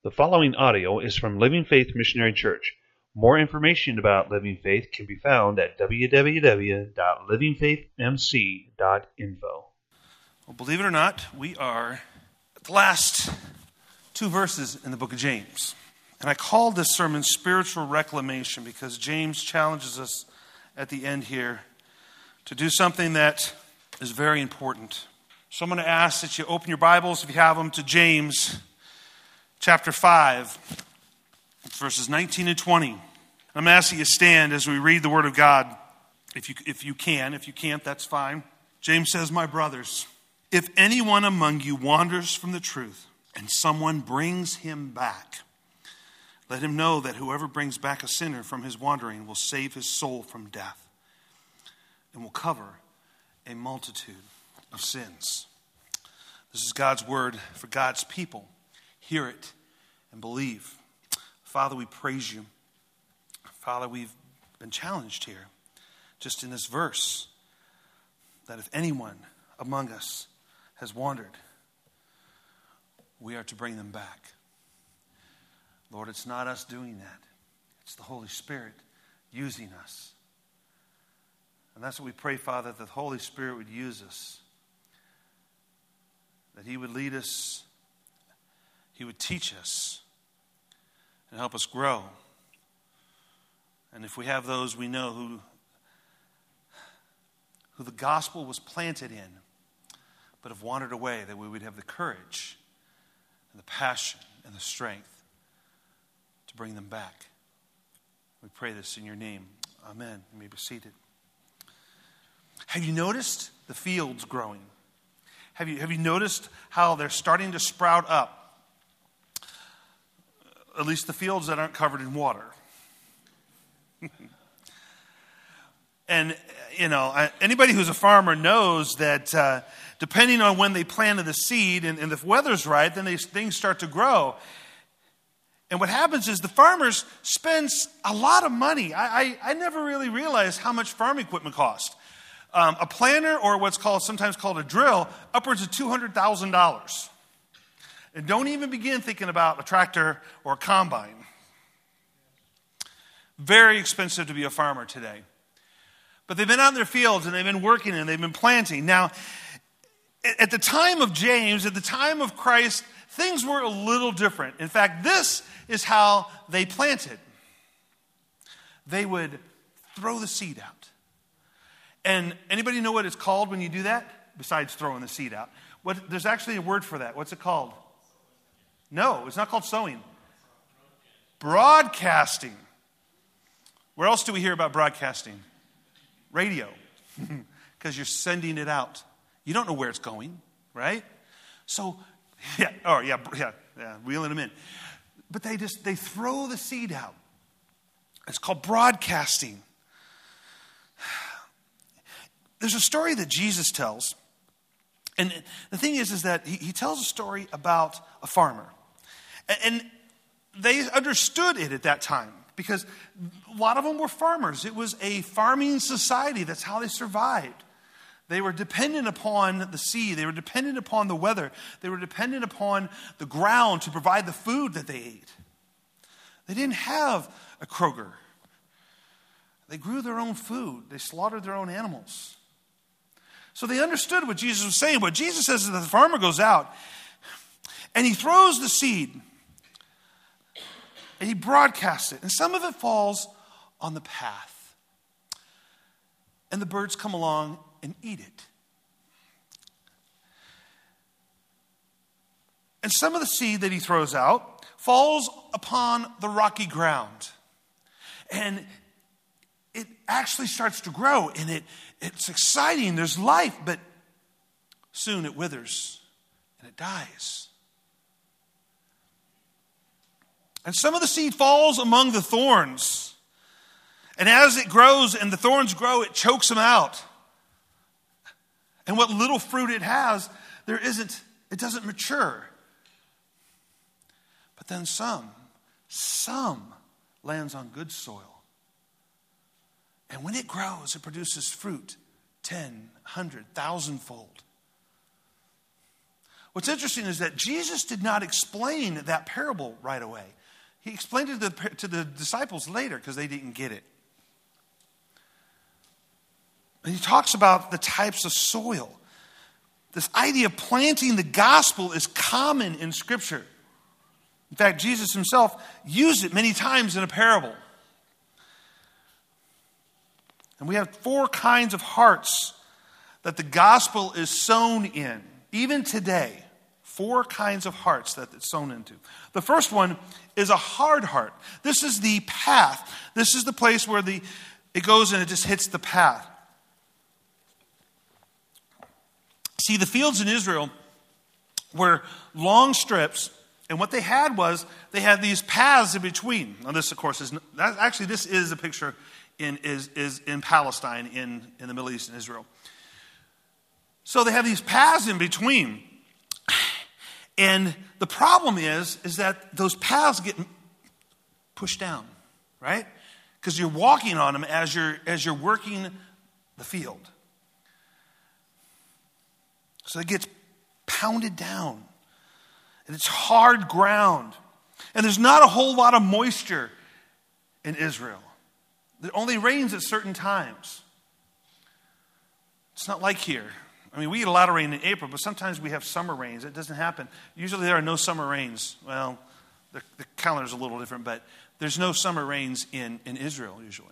The following audio is from Living Faith Missionary Church. More information about Living Faith can be found at www.livingfaithmc.info. Well, believe it or not, we are at the last two verses in the book of James. And I called this sermon Spiritual Reclamation because James challenges us at the end here to do something that is very important. So I'm going to ask that you open your Bibles, if you have them, to James chapter 5, verses 19 and 20. I'm going to ask you to stand as we read the Word of God, if you can. If you can't, that's fine. James says, "My brothers, if anyone among you wanders from the truth and someone brings him back, let him know that whoever brings back a sinner from his wandering will save his soul from death and will cover a multitude of sins." This is God's word for God's people. Hear it and believe. Father, we praise you. Father, we've been challenged here, just in this verse, that if anyone among us has wandered, we are to bring them back. Lord, it's not us doing that. It's the Holy Spirit using us. And that's what we pray, Father, that the Holy Spirit would use us, that He would lead us, He would teach us, and help us grow. And if we have those we know who the gospel was planted in, but have wandered away, that we would have the courage and the passion and the strength to bring them back. We pray this in your name. Amen. You may be seated. Have you noticed the fields growing? Have you noticed how they're starting to sprout up? At least the fields that aren't covered in water. And, anybody who's a farmer knows that depending on when they planted the seed and if the weather's right, then things start to grow. And what happens is the farmers spend a lot of money. I never really realized how much farm equipment costs. A planter, or what's sometimes called a drill, upwards of $200,000. And don't even begin thinking about a tractor or a combine. Very expensive to be a farmer today. But they've been out in their fields and they've been working and they've been planting. Now, at the time of James, at the time of Christ, things were a little different. In fact, this is how they planted. They would throw the seed out. And anybody know what it's called when you do that? Besides throwing the seed out. There's actually a word for that. What's it called? No, it's not called sowing. Broadcasting. Where else do we hear about broadcasting? Radio. Because you're sending it out. You don't know where it's going, right? So, reeling them in. But they throw the seed out. It's called broadcasting. There's a story that Jesus tells. And the thing is that he tells a story about a farmer. And they understood it at that time because a lot of them were farmers. It was a farming society. That's how they survived. They were dependent upon the sea. They were dependent upon the weather. They were dependent upon the ground to provide the food that they ate. They didn't have a Kroger. They grew their own food. They slaughtered their own animals. So they understood what Jesus was saying. What Jesus says is that the farmer goes out and he throws the seed and he broadcasts it. And some of it falls on the path. And the birds come along and eat it. And some of the seed that he throws out falls upon the rocky ground. And it actually starts to grow, and it's exciting. There's life, but soon it withers and it dies. And some of the seed falls among the thorns. And as it grows and the thorns grow, it chokes them out. And what little fruit it has, it doesn't mature. But then some lands on good soil. And when it grows, it produces fruit 10, 100, 1,000-fold. What's interesting is that Jesus did not explain that parable right away. He explained it to the disciples later because they didn't get it. And he talks about the types of soil. This idea of planting the gospel is common in Scripture. In fact, Jesus himself used it many times in a parable. And we have 4 kinds of hearts that the gospel is sown in. Even today, 4 kinds of hearts that it's sown into. The first one is a hard heart. This is the path. This is the place where it goes and it just hits the path. See, the fields in Israel were long strips, and what they had was they had these paths in between. Now, this, of course, this is a picture in Palestine, in the Middle East, in Israel. So they have these paths in between, and the problem is that those paths get pushed down, right? Because you're walking on them as you're working the field. So it gets pounded down. And it's hard ground. And there's not a whole lot of moisture in Israel. It only rains at certain times. It's not like here. I mean, we get a lot of rain in April, but sometimes we have summer rains. It doesn't happen. Usually there are no summer rains. Well, the calendar's a little different, but there's no summer rains in Israel usually.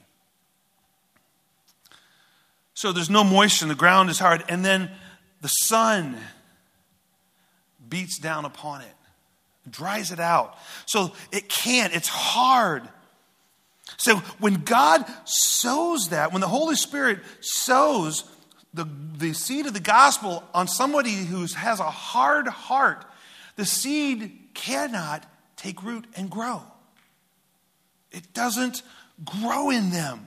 So there's no moisture and the ground is hard. And then the sun beats down upon it, dries it out. So it's hard. So when God sows that, when the Holy Spirit sows the seed of the gospel on somebody who has a hard heart, the seed cannot take root and grow. It doesn't grow in them.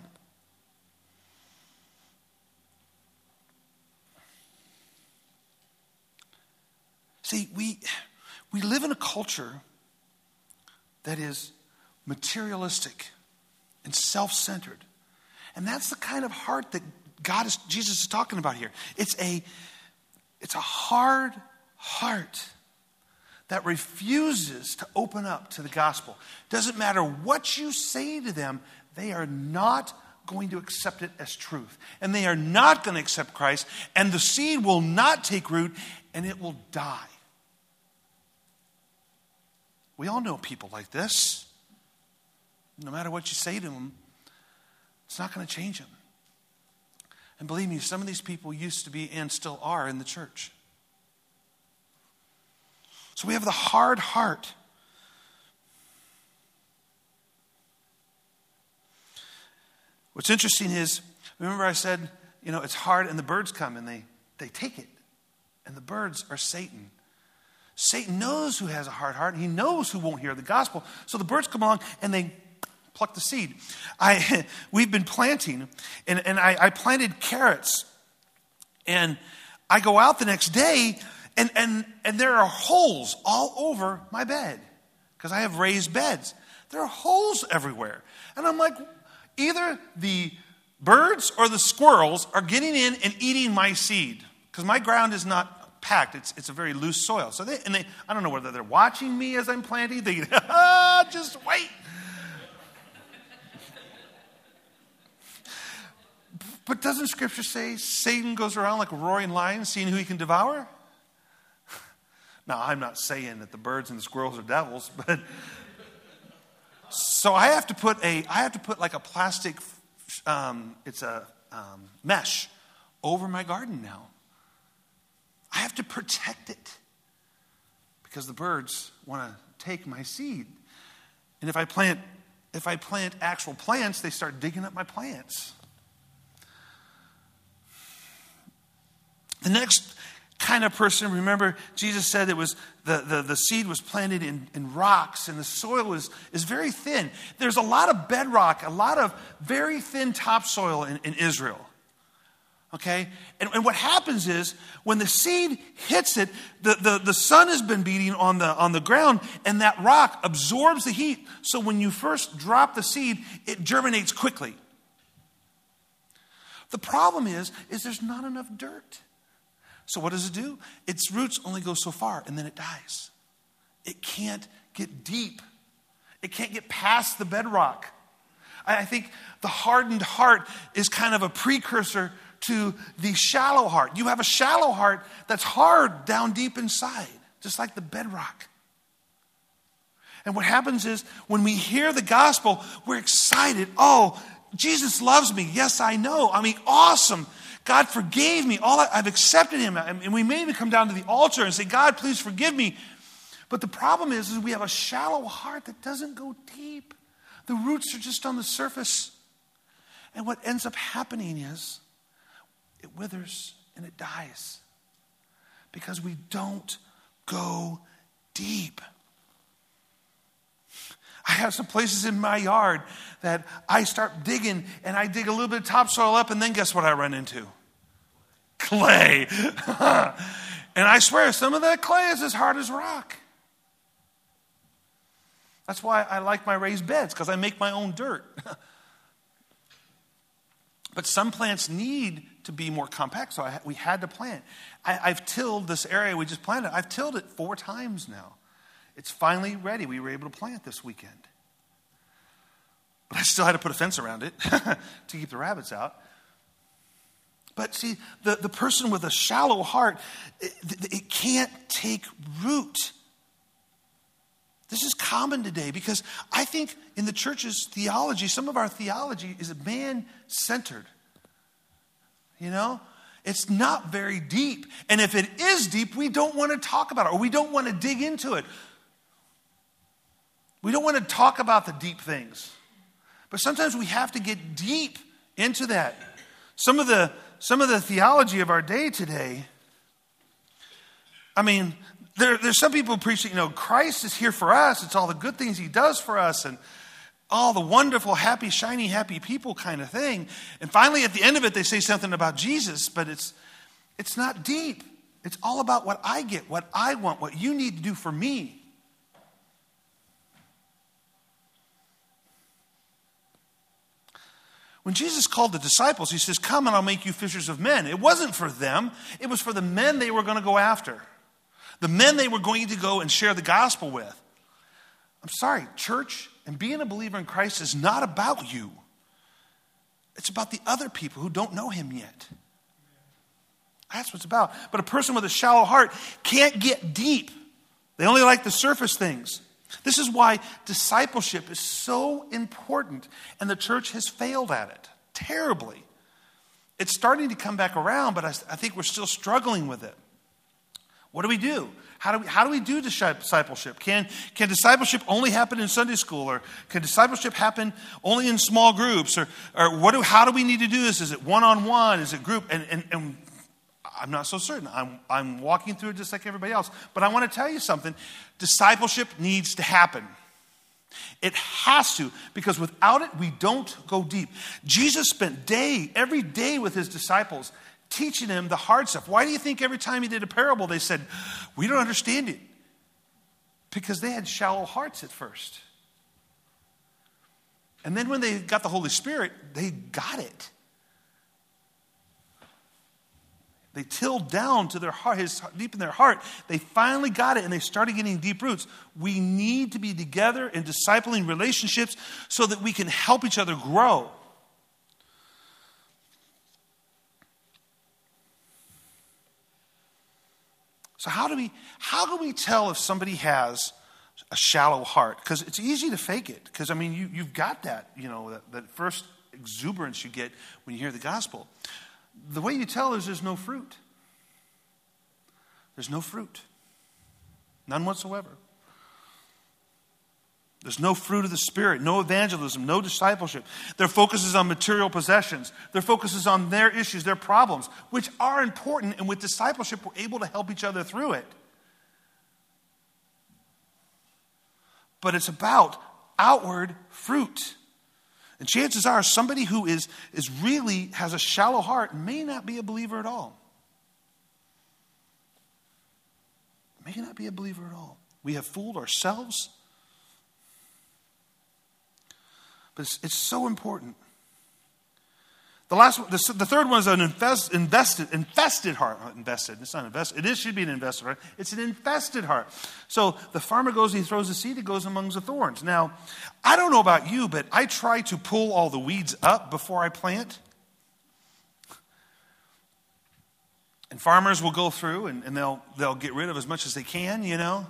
See, we live in a culture that is materialistic and self-centered. And that's the kind of heart that Jesus is talking about here. It's a hard heart that refuses to open up to the gospel. Doesn't matter what you say to them, they are not going to accept it as truth. And they are not going to accept Christ. And the seed will not take root and it will die. We all know people like this. No matter what you say to them, it's not going to change them. And believe me, some of these people used to be and still are in the church. So we have the hard heart. What's interesting is, remember I said, it's hard and the birds come and they take it. And the birds are Satan. Satan knows who has a hard heart. He knows who won't hear the gospel. So the birds come along and they pluck the seed. We've been planting, and I planted carrots. And I go out the next day, and there are holes all over my bed because I have raised beds. There are holes everywhere. And I'm like, either the birds or the squirrels are getting in and eating my seed because my ground is not packed. It's a very loose soil. So they I don't know whether they're watching me as I'm planting. They just wait. But doesn't Scripture say Satan goes around like a roaring lion, seeing who he can devour? Now, I'm not saying that the birds and the squirrels are devils, but so I have to put like a plastic, mesh over my garden now. I have to protect it because the birds want to take my seed. And if I plant actual plants, they start digging up my plants. The next kind of person, remember, Jesus said it was the seed was planted in rocks and the soil is very thin. There's a lot of bedrock, a lot of very thin topsoil in Israel. Okay? And what happens is when the seed hits it, the sun has been beating on the ground and that rock absorbs the heat. So when you first drop the seed, it germinates quickly. The problem is there's not enough dirt. So what does it do? Its roots only go so far, and then it dies. It can't get deep. It can't get past the bedrock. I think the hardened heart is kind of a precursor to the shallow heart. You have a shallow heart that's hard down deep inside, just like the bedrock. And what happens is when we hear the gospel, we're excited. Oh, Jesus loves me. Yes, I know. I mean, awesome. God forgave me. I've accepted him. And we may even come down to the altar and say, God, please forgive me. But the problem is we have a shallow heart that doesn't go deep. The roots are just on the surface. And what ends up happening is it withers and it dies because we don't go deep. I have some places in my yard that I start digging, and I dig a little bit of topsoil up, and then guess what I run into? Clay. And I swear, some of that clay is as hard as rock. That's why I like my raised beds, because I make my own dirt. But some plants need to be more compact, so we had to plant. I've tilled this area we just planted. I've tilled it 4 times now. It's finally ready. We were able to plant this weekend. But I still had to put a fence around it to keep the rabbits out. But see, the person with a shallow heart, it can't take root. This is common today because I think in the church's theology, some of our theology is man-centered. You know? It's not very deep. And if it is deep, we don't want to talk about it, or we don't want to dig into it. We don't want to talk about the deep things. But sometimes we have to get deep into that. Some of the theology of our day today, I mean, there's some people preaching, Christ is here for us. It's all the good things he does for us and all the wonderful, happy, shiny, happy people kind of thing. And finally, at the end of it, they say something about Jesus, but it's not deep. It's all about what I get, what I want, what you need to do for me. When Jesus called the disciples, he says, come and I'll make you fishers of men. It wasn't for them. It was for the men they were going to go after. The men they were going to go and share the gospel with. I'm sorry, church and being a believer in Christ is not about you. It's about the other people who don't know him yet. That's what it's about. But a person with a shallow heart can't get deep. They only like the surface things. This is why discipleship is so important, and the church has failed at it terribly. It's starting to come back around, but I think we're still struggling with it. What do we do? How do we do discipleship? Can discipleship only happen in Sunday school, or can discipleship happen only in small groups, or how do we need to do this? Is it one-on-one? Is it group? And I'm not so certain. I'm walking through it just like everybody else. But I want to tell you something. Discipleship needs to happen. It has to, because without it, we don't go deep. Jesus spent every day with his disciples, teaching them the hard stuff. Why do you think every time he did a parable, they said, we don't understand it? Because they had shallow hearts at first. And then when they got the Holy Spirit, they got it. They tilled down to their heart, deep in their heart. They finally got it, and they started getting deep roots. We need to be together in discipling relationships so that we can help each other grow. So how can we tell if somebody has a shallow heart? Because it's easy to fake it. Because, you've got that, that first exuberance you get when you hear the gospel. The way you tell is there's no fruit. There's no fruit. None whatsoever. There's no fruit of the Spirit, no evangelism, no discipleship. Their focus is on material possessions. Their focus is on their issues, their problems, which are important, and with discipleship, we're able to help each other through it. But it's about outward fruit. And chances are somebody who is really has a shallow heart may not be a believer at all. May not be a believer at all. We have fooled ourselves. But it's so important The third one is an infested heart. Invested. It's not invested. It should be an invested heart. It's an infested heart. So the farmer goes, he throws the seed, it goes among the thorns. Now, I don't know about you, but I try to pull all the weeds up before I plant. And farmers will go through and they'll get rid of as much as they can, you know.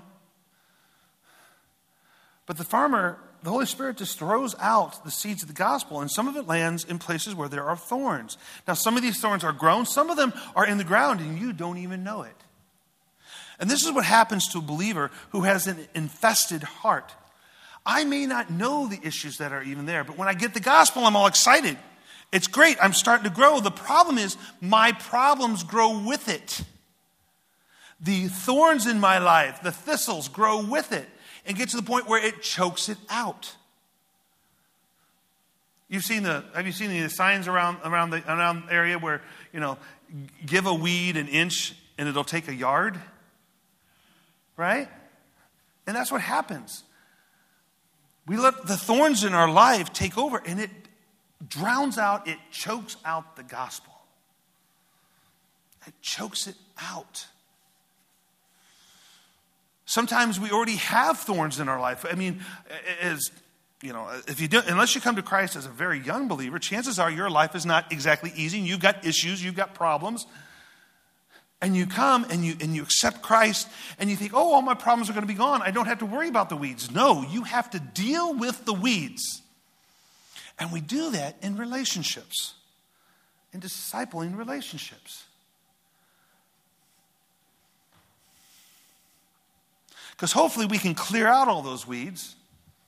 But the Holy Spirit just throws out the seeds of the gospel, and some of it lands in places where there are thorns. Now, some of these thorns are grown, some of them are in the ground, and you don't even know it. And this is what happens to a believer who has an infested heart. I may not know the issues that are even there, but when I get the gospel, I'm all excited. It's great. I'm starting to grow. The problem is my problems grow with it. The thorns in my life, the thistles, grow with it and get to the point where it chokes it out. Have you seen the signs around the area where, you know, give a weed an inch and it'll take a yard? Right? And that's what happens. We let the thorns in our life take over, and it drowns out, it chokes out the gospel. It chokes it out. Sometimes we already have thorns in our life. I mean, unless you come to Christ as a very young believer, chances are your life is not exactly easy. You've got issues, you've got problems. And you come and you accept Christ and you think, oh, all my problems are going to be gone. I don't have to worry about the weeds. No, you have to deal with the weeds. And we do that in relationships, in discipling relationships. Because hopefully we can clear out all those weeds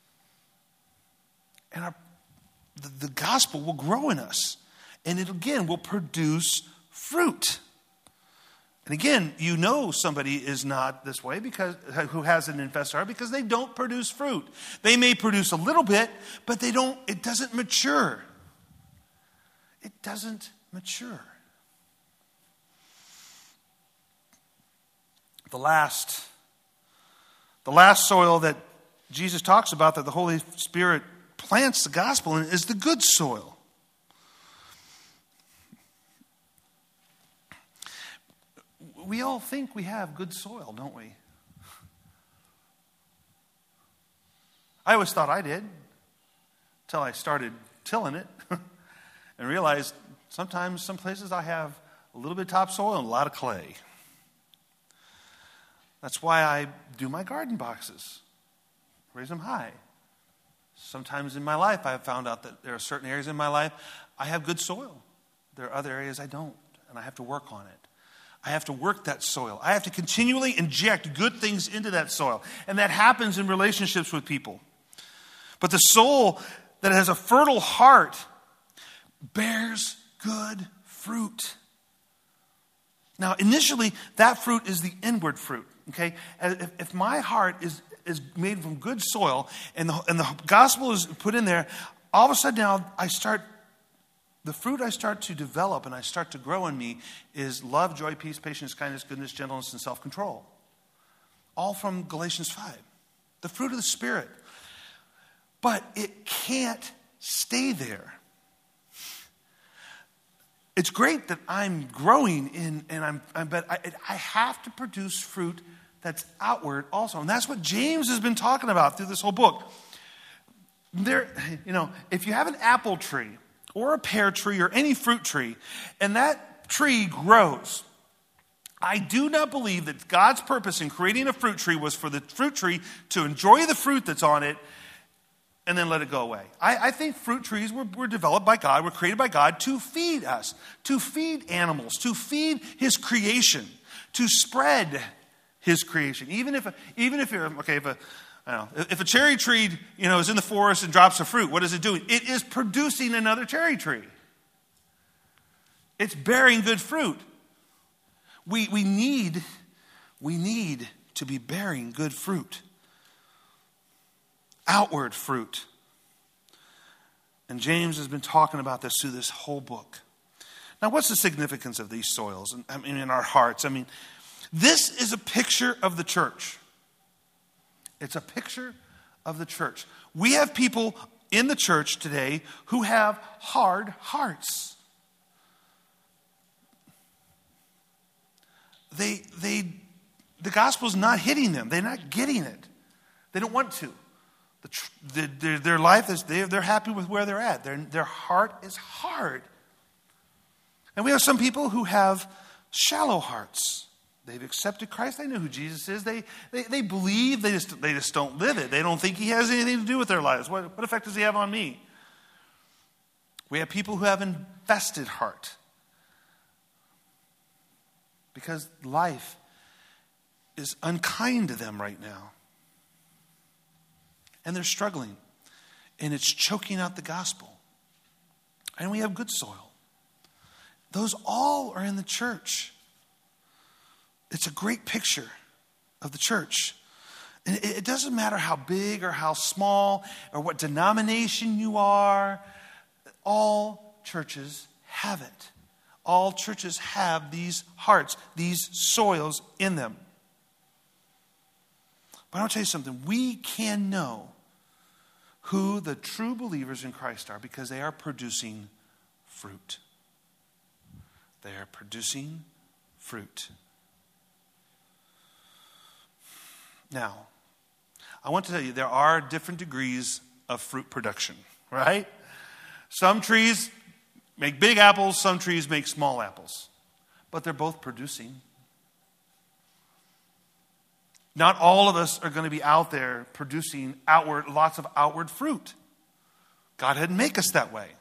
and the gospel will grow in us. And it, again, will produce fruit. And again, you know somebody is not this way who has an infested heart because they don't produce fruit. They may produce a little bit, but it doesn't mature. It doesn't mature. The last soil that Jesus talks about that the Holy Spirit plants the gospel in is the good soil. We all think we have good soil, don't we? I always thought I did, until I started tilling it and realized sometimes some places I have a little bit of topsoil and a lot of clay. That's why I do my garden boxes, raise them high. Sometimes in my life I have found out that there are certain areas in my life I have good soil. There are other areas I don't, and I have to work on it. I have to work that soil. I have to continually inject good things into that soil. And that happens in relationships with people. But the soul that has a fertile heart bears good fruit. Now, initially, that fruit is the inward fruit. Okay? If my heart is made from good soil and the gospel is put in there, all of a sudden now the fruit I start to develop and I start to grow in me is love, joy, peace, patience, kindness, goodness, gentleness, and self-control. All from Galatians 5. The fruit of the Spirit. But it can't stay there. It's great that I'm growing but I have to produce fruit that's outward also. And that's what James has been talking about through this whole book. If you have an apple tree, or a pear tree, or any fruit tree, and that tree grows, I do not believe that God's purpose in creating a fruit tree was for the fruit tree to enjoy the fruit that's on it and then let it go away. I think fruit trees were developed by God, were created by God to feed us, to feed animals, to feed His creation, to spread His creation. If a cherry tree, is in the forest and drops a fruit, what is it doing? It is producing another cherry tree. It's bearing good fruit. We need to be bearing good fruit. Outward fruit. And James has been talking about this through this whole book. Now, what's the significance of these soils? In our hearts. This is a picture of the church. It's a picture of the church. We have people in the church today who have hard hearts. the gospel's not hitting them. They're not getting it. They don't want to. Their life is, they're happy with where they're at. Their heart is hard. And we have some people who have shallow hearts. They've accepted Christ. They know who Jesus is. They believe. They just don't live it. They don't think he has anything to do with their lives. What effect does he have on me? We have people who have invested heart. Because life is unkind to them right now. And they're struggling. And it's choking out the gospel. And we have good soil. Those all are in the church. It's a great picture of the church. And it doesn't matter how big or how small or what denomination you are. All churches have it. All churches have these hearts, these soils in them. But I'll tell you something. We can know who the true believers in Christ are because they are producing fruit. They are producing fruit. Now, I want to tell you, there are different degrees of fruit production, right? Some trees make big apples, some trees make small apples. But they're both producing. Not all of us are going to be out there producing lots of outward fruit. God didn't make us that way.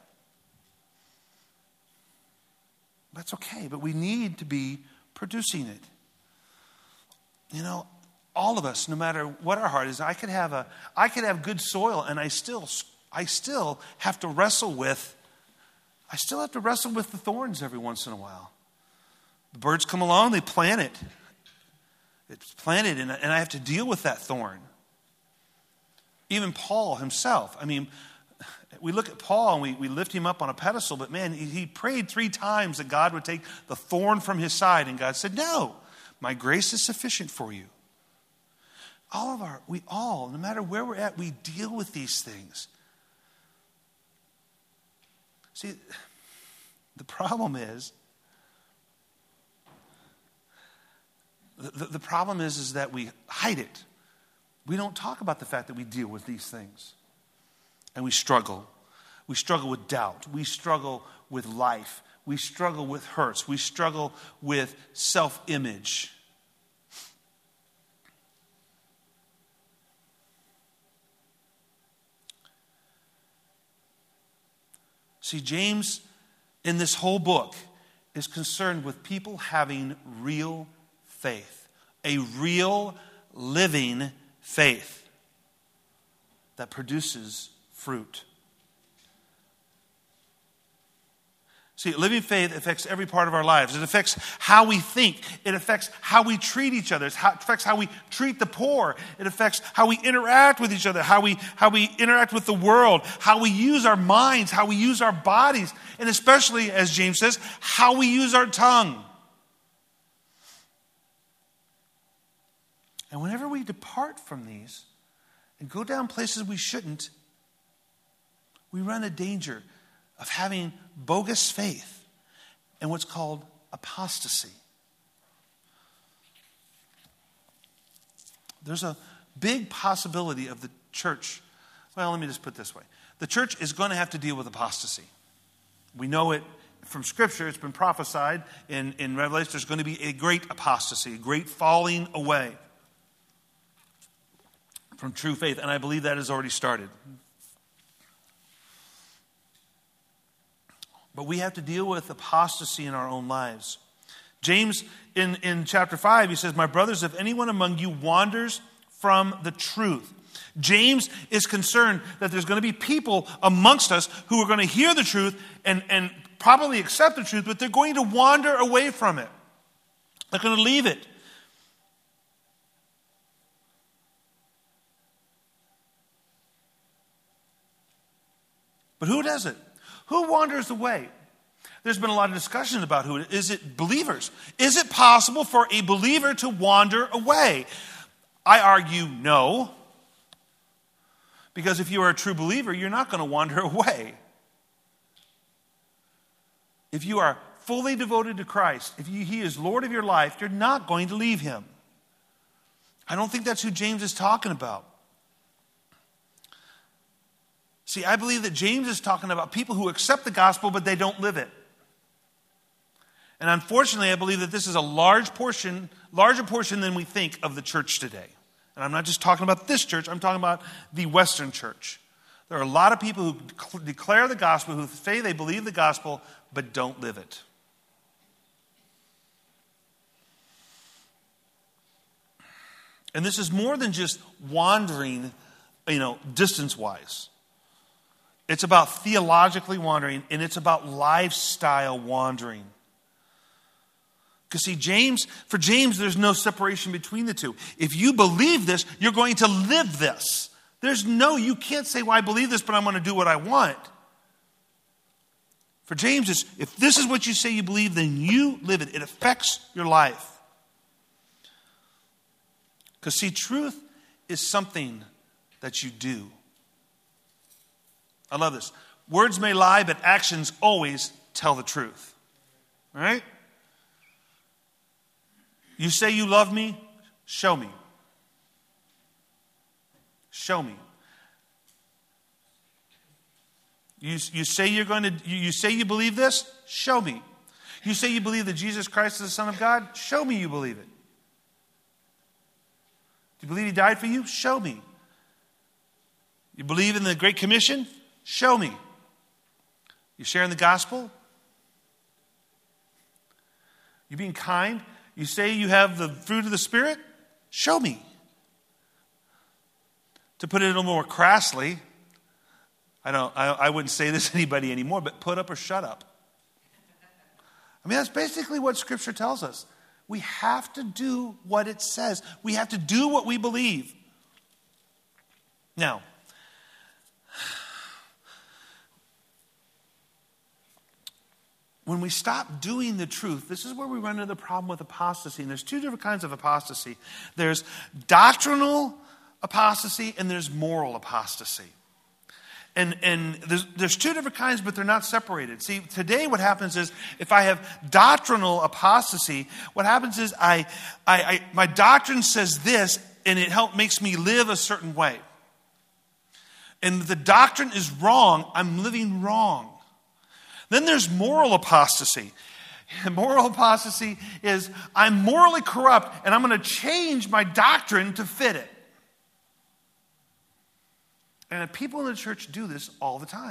That's okay, but we need to be producing it. You know, all of us, no matter what our heart is, I could have good soil, and I still have to wrestle with the thorns every once in a while. The birds come along, they plant it. It's planted, and I have to deal with that thorn. Even Paul himself. I mean, we look at Paul and we lift him up on a pedestal, but man, he prayed 3 times that God would take the thorn from his side, and God said, "No, my grace is sufficient for you." We all, no matter where we're at, we deal with these things. See, the problem is, the problem is that we hide it. We don't talk about the fact that we deal with these things. And we struggle. We struggle with doubt. We struggle with life. We struggle with hurts. We struggle with self-image. See, James, in this whole book, is concerned with people having real faith. A real, living faith that produces fruit. See, living faith affects every part of our lives. It affects how we think. It affects how we treat each other. It affects how we treat the poor. It affects how we interact with each other, how we interact with the world, how we use our minds, how we use our bodies, and especially, as James says, how we use our tongue. And whenever we depart from these and go down places we shouldn't, we run a danger of having bogus faith and what's called apostasy. There's a big possibility of the church. Well, let me just put it this way. The church is going to have to deal with apostasy. We know it from Scripture. It's been prophesied in Revelation. There's going to be a great apostasy, a great falling away from true faith. And I believe that has already started. But we have to deal with apostasy in our own lives. James, in chapter 5, he says, "My brothers, if anyone among you wanders from the truth." James is concerned that there's going to be people amongst us who are going to hear the truth and probably accept the truth, but they're going to wander away from it. They're going to leave it. But who does it? Who wanders away? There's been a lot of discussion about who. Is it believers? Is it possible for a believer to wander away? I argue no. Because if you are a true believer, you're not going to wander away. If you are fully devoted to Christ, if He is Lord of your life, you're not going to leave Him. I don't think that's who James is talking about. See, I believe that James is talking about people who accept the gospel, but they don't live it. And unfortunately, I believe that this is a larger portion than we think of the church today. And I'm not just talking about this church, I'm talking about the Western church. There are a lot of people who declare the gospel, who say they believe the gospel, but don't live it. And this is more than just wandering, distance-wise. It's about theologically wandering, and it's about lifestyle wandering. Because see, for James, there's no separation between the two. If you believe this, you're going to live this. You can't say, well, I believe this, but I'm going to do what I want. For James, if this is what you say you believe, then you live it. It affects your life. Because see, truth is something that you do. I love this. Words may lie, but actions always tell the truth. All right? You say you love me, show me. Show me. You say you say you believe this, show me. You say you believe that Jesus Christ is the Son of God, show me you believe it. Do you believe He died for you? Show me. You believe in the Great Commission? Show me. You sharing the gospel? You being kind? You say you have the fruit of the Spirit? Show me. To put it a little more crassly, I wouldn't say this to anybody anymore, but put up or shut up. I mean, that's basically what Scripture tells us. We have to do what it says. We have to do what we believe. Now, when we stop doing the truth, this is where we run into the problem with apostasy. And there's two different kinds of apostasy. There's doctrinal apostasy and there's moral apostasy. And there's two different kinds, but they're not separated. See, today what happens is, if I have doctrinal apostasy, what happens is my doctrine says this, and it makes me live a certain way. And the doctrine is wrong, I'm living wrong. Then there's moral apostasy. Moral apostasy is, I'm morally corrupt, and I'm going to change my doctrine to fit it. And people in the church do this all the time.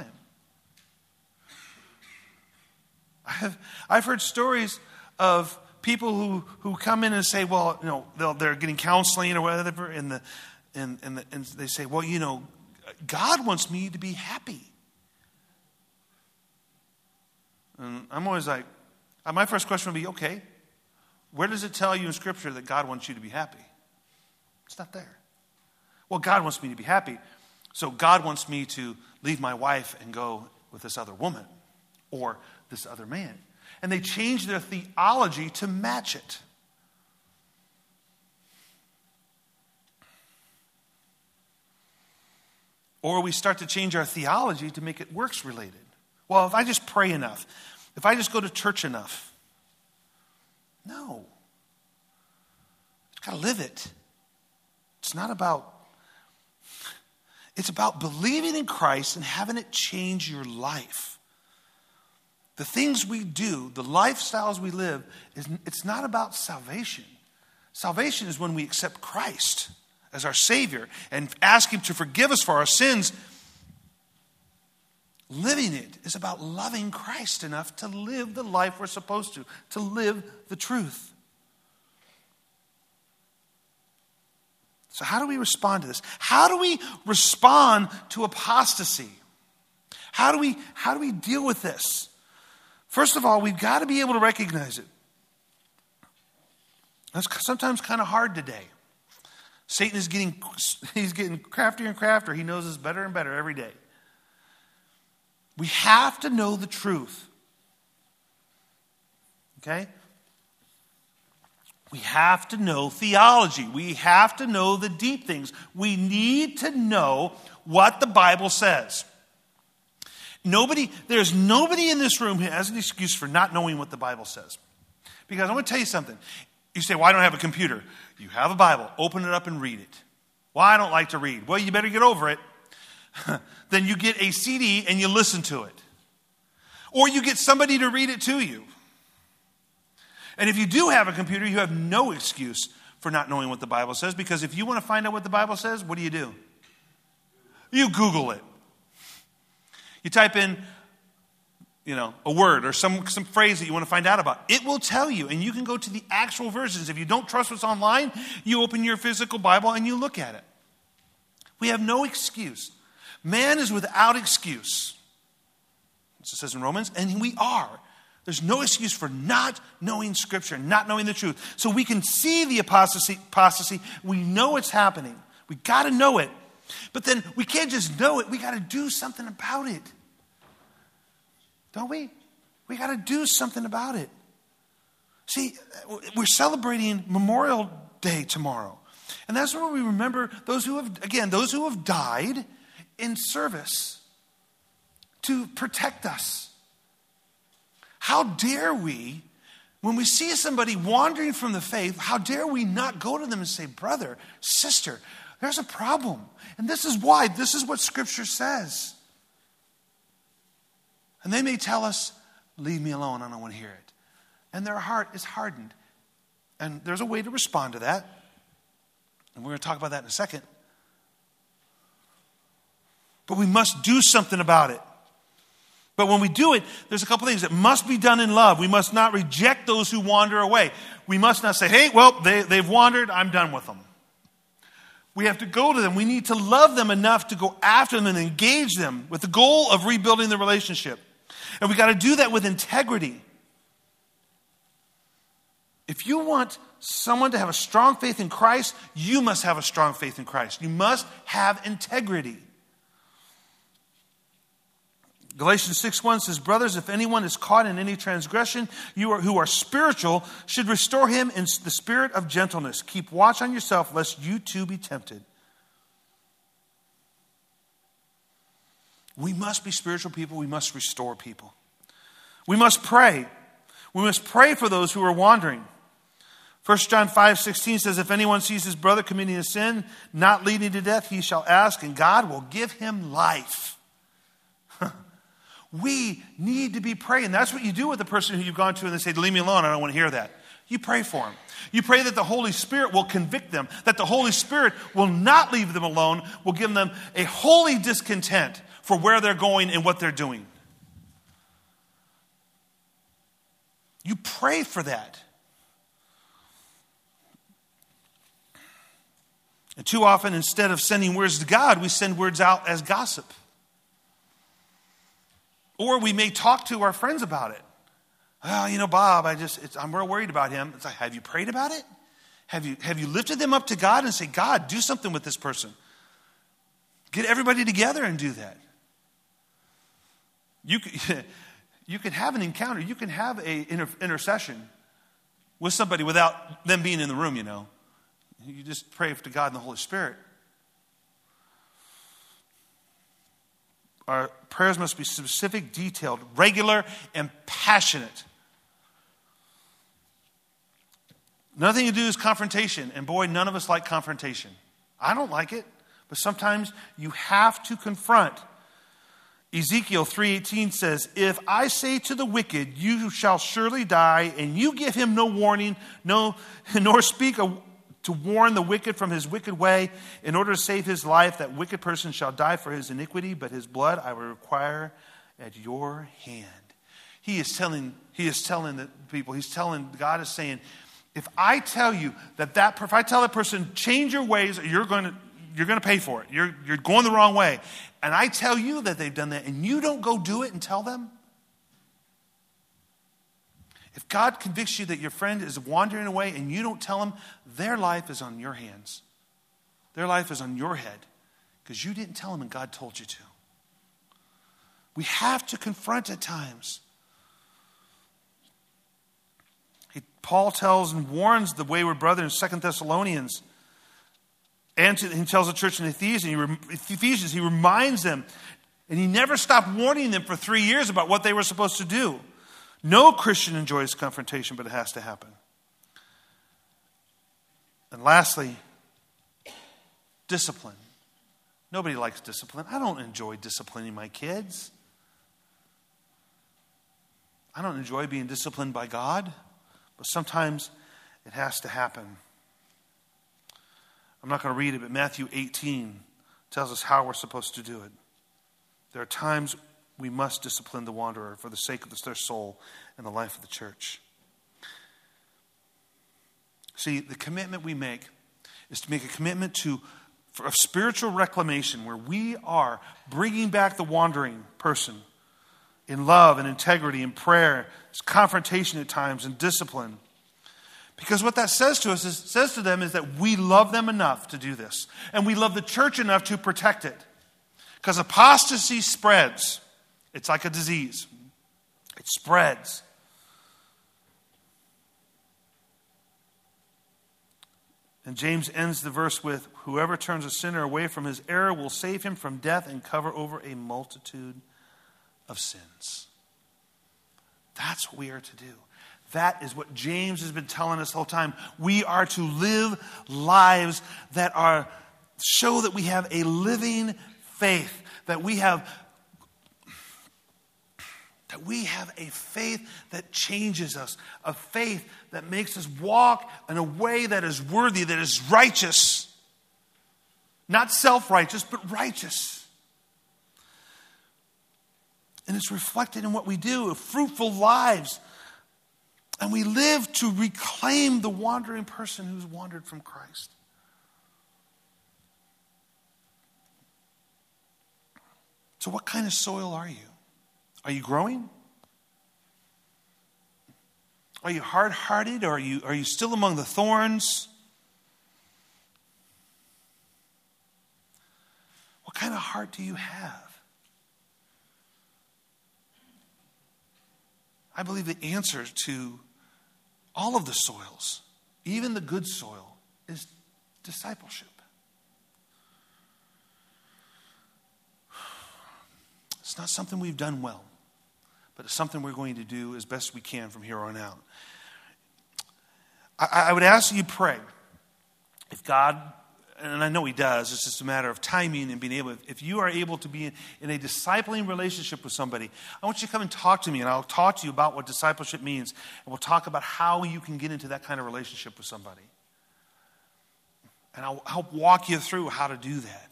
I've heard stories of people who come in and say, well, they're getting counseling or whatever, and they say, well, God wants me to be happy. And I'm always like, my first question would be, okay, where does it tell you in Scripture that God wants you to be happy? It's not there. Well, God wants me to be happy. So God wants me to leave my wife and go with this other woman or this other man. And they change their theology to match it. Or we start to change our theology to make it works related. Well, if I just pray enough, if I just go to church enough. No. You've got to live it. It's about believing in Christ and having it change your life. The things we do, the lifestyles we live, it's not about salvation. Salvation is when we accept Christ as our Savior and ask Him to forgive us for our sins. Living it is about loving Christ enough to live the life we're supposed to live the truth. So how do we respond to this? How do we respond to apostasy? How do we deal with this? First of all, we've got to be able to recognize it. That's sometimes kind of hard today. Satan is getting craftier and craftier. He knows us better and better every day. We have to know the truth. Okay? We have to know theology. We have to know the deep things. We need to know what the Bible says. There's nobody in this room who has an excuse for not knowing what the Bible says. Because I want to tell you something. You say, well, I don't have a computer. You have a Bible. Open it up and read it. Well, I don't like to read. Well, you better get over it. Then you get a CD and you listen to it. Or you get somebody to read it to you. And if you do have a computer, you have no excuse for not knowing what the Bible says. Because if you want to find out what the Bible says, what do? You Google it. You type in, a word or some phrase that you want to find out about. It will tell you, and you can go to the actual versions. If you don't trust what's online, you open your physical Bible and you look at it. We have no excuse. Man is without excuse. As it says in Romans, and we are. There's no excuse for not knowing Scripture, not knowing the truth. So we can see the apostasy. We know it's happening. We got to know it. But then we can't just know it. We got to do something about it. Don't we? We got to do something about it. See, we're celebrating Memorial Day tomorrow. And that's where we remember those who have died in service to protect us. How dare we, when we see somebody wandering from the faith, how dare we not go to them and say, brother, sister, there's a problem. And this is why. This is what Scripture says. And they may tell us, leave me alone, I don't want to hear it. And their heart is hardened. And there's a way to respond to that. And we're going to talk about that in a second. But we must do something about it. But when we do it, there's a couple things that must be done in love. We must not reject those who wander away. We must not say, hey, well, they've wandered, I'm done with them. We have to go to them. We need to love them enough to go after them and engage them with the goal of rebuilding the relationship. And we got to do that with integrity. If you want someone to have a strong faith in Christ, you must have a strong faith in Christ. You must have integrity. Galatians 6:1 says, brothers, if anyone is caught in any transgression, who are spiritual should restore him in the spirit of gentleness. Keep watch on yourself, lest you too be tempted. We must be spiritual people. We must restore people. We must pray. We must pray for those who are wandering. 1 John 5:16 says, if anyone sees his brother committing a sin not leading to death, he shall ask, and God will give him life. We need to be praying. That's what you do with the person who you've gone to and they say, leave me alone, I don't want to hear that. You pray for them. You pray that the Holy Spirit will convict them, that the Holy Spirit will not leave them alone, will give them a holy discontent for where they're going and what they're doing. You pray for that. And too often, instead of sending words to God, we send words out as gossip. Or we may talk to our friends about it. Oh, Bob, I'm real worried about him. It's like, have you prayed about it? Have you lifted them up to God and say, God, do something with this person? Get everybody together and do that. You can have an encounter. You can have an intercession with somebody without them being in the room, You just pray to God and the Holy Spirit. Our prayers must be specific, detailed, regular, and passionate. Nothing to do is confrontation. And boy, none of us like confrontation. I don't like it. But sometimes you have to confront. Ezekiel 3:18 says, if I say to the wicked, you shall surely die, and you give him no warning, nor speak to warn the wicked from his wicked way, in order to save his life, that wicked person shall die for his iniquity, but his blood I will require at your hand. He is telling the people, God is saying, if I tell you if I tell that person, change your ways, you're going to pay for it. You're going the wrong way. And I tell you that they've done that, and you don't go do it and tell them. If God convicts you that your friend is wandering away and you don't tell them, their life is on your hands. Their life is on your head because you didn't tell them and God told you to. We have to confront at times. Paul tells and warns the wayward brother in 2 Thessalonians. And he tells the church in Ephesians, he reminds them, And he never stopped warning them for 3 years about what they were supposed to do. No Christian enjoys confrontation, but it has to happen. And lastly, discipline. Nobody likes discipline. I don't enjoy disciplining my kids. I don't enjoy being disciplined by God, but sometimes it has to happen. I'm not going to read it, but Matthew 18 tells us how we're supposed to do it. There are times we must discipline the wanderer for the sake of their soul and the life of the church. See, the commitment we make is to make a commitment of spiritual reclamation, where we are bringing back the wandering person in love and integrity and prayer, confrontation at times, and discipline. Because what that says to us says to them is that we love them enough to do this. And we love the church enough to protect it. Because apostasy spreads. It's like a disease. It spreads. And James ends the verse with, whoever turns a sinner away from his error will save him from death and cover over a multitude of sins. That's what we are to do. That is what James has been telling us the whole time. We are to live lives that show that we have a living faith, that we have a faith that changes us, a faith that makes us walk in a way that is worthy, that is righteous. Not self-righteous, but righteous. And it's reflected in what we do, fruitful lives. And we live to reclaim the wandering person who's wandered from Christ. So what kind of soil are you? Are you growing? Are you hard-hearted? Or are you still among the thorns? What kind of heart do you have? I believe the answer to all of the soils, even the good soil, is discipleship. It's not something we've done well, but it's something we're going to do as best we can from here on out. I would ask you to pray. If God, and I know He does, it's just a matter of timing and being able, if you are able to be in a discipling relationship with somebody, I want you to come and talk to me, and I'll talk to you about what discipleship means, and we'll talk about how you can get into that kind of relationship with somebody. And I'll help walk you through how to do that.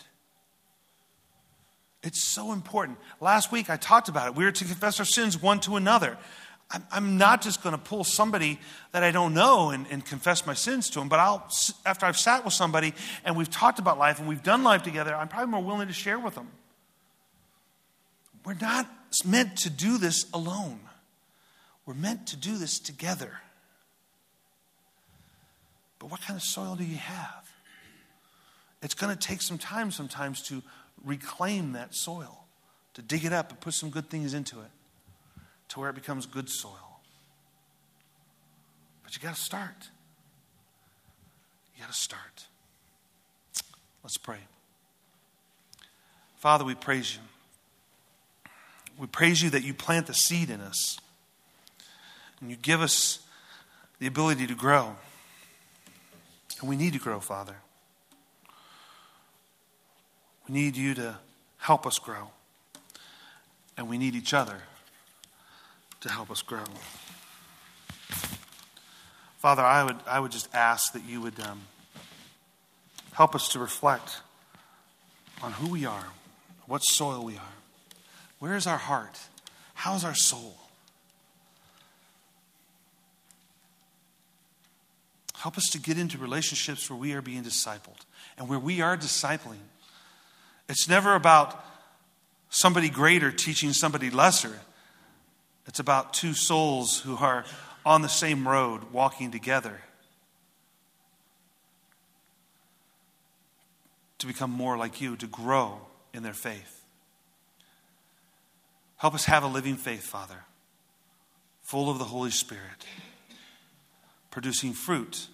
It's so important. Last week I talked about it. We are to confess our sins one to another. I'm not just going to pull somebody that I don't know and confess my sins to them, but after I've sat with somebody and we've talked about life and we've done life together, I'm probably more willing to share with them. We're not meant to do this alone. We're meant to do this together. But what kind of soil do you have? It's going to take some time sometimes to reclaim that soil, to dig it up and put some good things into it to where it becomes good soil. But you got to start. You got to start. Let's pray. Father, we praise you. We praise you that you plant the seed in us and you give us the ability to grow. And we need to grow, Father. We need you to help us grow. And we need each other to help us grow. Father, I would just ask that you would help us to reflect on who we are, what soil we are. Where is our heart? How's our soul? Help us to get into relationships where we are being discipled and where we are discipling. It's never about somebody greater teaching somebody lesser. It's about two souls who are on the same road walking together to become more like you, to grow in their faith. Help us have a living faith, Father, full of the Holy Spirit, producing fruit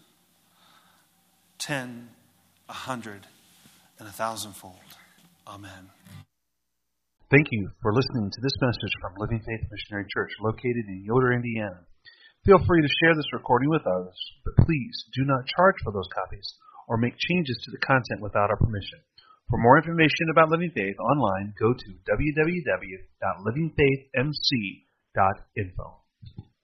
10, 100, and 1,000-fold. Amen. Thank you for listening to this message from Living Faith Missionary Church located in Yoder, Indiana. Feel free to share this recording with others, but please do not charge for those copies or make changes to the content without our permission. For more information about Living Faith online, go to www.livingfaithmc.info.